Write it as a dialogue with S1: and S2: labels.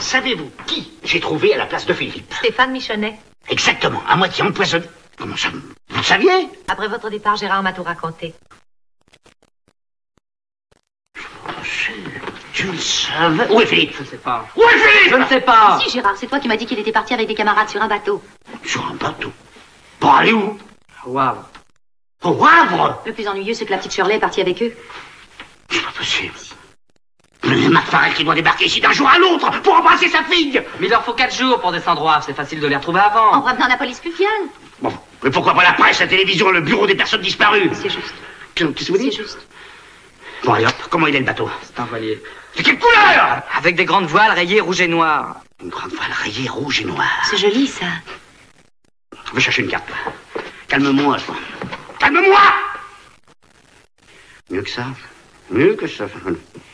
S1: Savez-vous qui j'ai trouvé à la place de Philippe?
S2: Stéphane Michonnet.
S1: Exactement, à moitié empoisonné. Comment ça? Vous le saviez?
S2: Après votre départ, Gérard m'a tout raconté.
S1: Tu le savais? Où est Philippe?
S3: Je ne sais pas.
S1: Où est Philippe?
S3: Je ne sais pas.
S4: Si, Gérard, c'est toi qui m'as dit qu'il était parti avec des camarades sur un bateau.
S1: Sur un bateau? Pour aller où?
S3: Au Havre.
S1: Au Havre?
S4: Le plus ennuyeux, c'est que la petite Shirley est partie avec eux.
S1: C'est pas possible. Mais McFarrell qui doit débarquer ici d'un jour à l'autre pour embrasser sa fille.
S3: Mais il leur faut 4 jours pour descendre au Havre. C'est facile de les retrouver avant.
S4: En ramenant la police fluviale.
S1: Bon, mais pourquoi pas la presse, la télévision, le bureau des personnes disparues?
S4: C'est juste.
S1: Qu'est-ce que vous dites?
S4: C'est juste.
S1: Bon, allez hop, comment il est le bateau?
S3: C'est un voilier.
S1: De quelle couleur?
S3: Avec des grandes voiles rayées rouge et noir.
S1: Une grande voile rayée rouge et noire.
S4: C'est joli, ça.
S1: Je vais chercher une carte. Calme-moi, toi. Calme-moi! Mieux que ça. Mieux que ça.